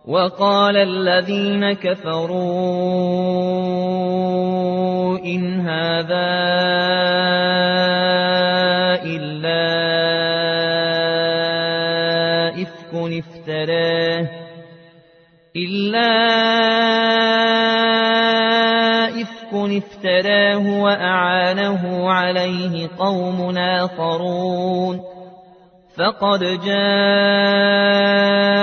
وقال الذين كفروا إن هذا إلا إفك افتراه وأعانه عليه قوم آخرون فقد جاءوا